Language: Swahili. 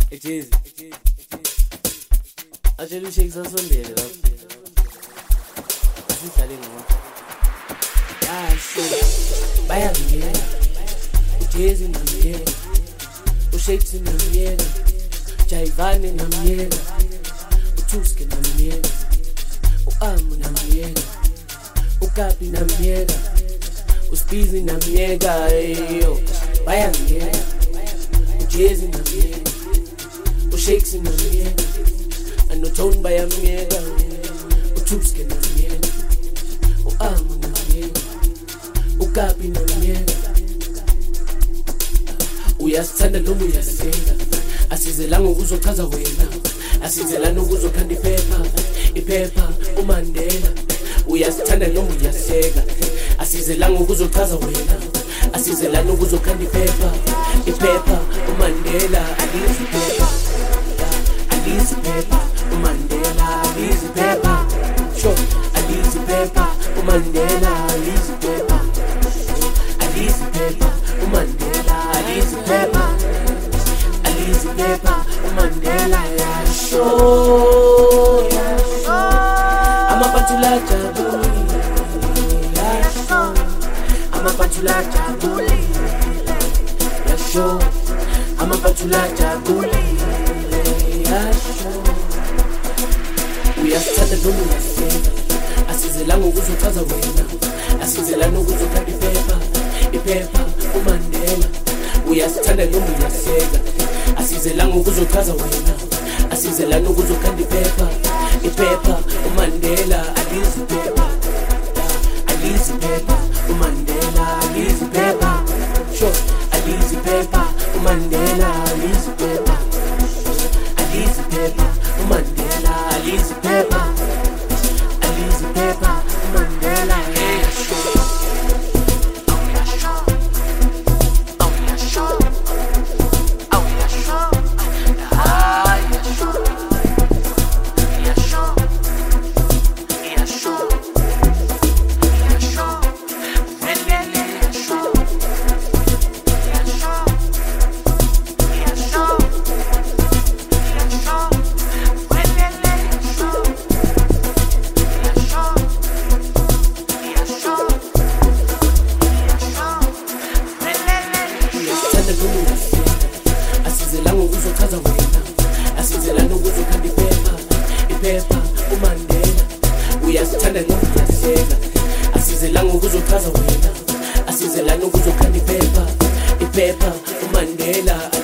Ejezi. Atshela uShake sasondele lapho. Asidlale ngama. Yasho. Bayangiyela. Ejezi namyela. uShake namyela. Jaivane namyela. uTuske namyela. uAmu namyela. uKapi namyela. uSpizi namyela. Yo. Bayangiyela. Ejezi namyela. uShake namyela. Anotone bayamyela. uTuske namyela. uAmu namyela. uKapi namyela. Uyasithanda noma uyaseka. Asizelanga ukuzochaza wena. Asizelana ukuzokhanda iphepha uMandela. Uyasithanda noma uyaseka. Asizelanga ukuzochaza wena. Asizelana ukuzokhanda iphepha uMandela. Alizi phepha uMandela. Alizi phepha. Sure. Alizi phepha uMandela. Alizi phepha. Alizi phepha uMandela. Alizi phepha. Alizi phepha uMandela. Yasho. Amaphathula jabulile. Yasho. Amaphathula jabulile. Yasho. Amaphathula jabulile. Yasho. Uyasithanda noma uyaseka. Asizelanga ukuzochaza wena. Asizelana ukuzokhanda iphepha uMandela. Uyasithanda noma uyaseka. Asizelanga ukuzochaza wena. Asizelana ukuzokhanda iphepha uMandela. Alizi phepha. Alizi phepha uMandela. Alizi phepha. Sure. Alizi phepha uMandela. Alizi phepha. Alizi phepha uMandela. Alizi phepha. Alizi phepha uMandela. Asizelanga ukuzochaza wena. Asizelana ukuzokhanda iphepha uMandela. Uyasithanda noma uyaseka. Asizelanga ukuzochaza wena. Asizelana ukuzokhanda iphepha uMandela.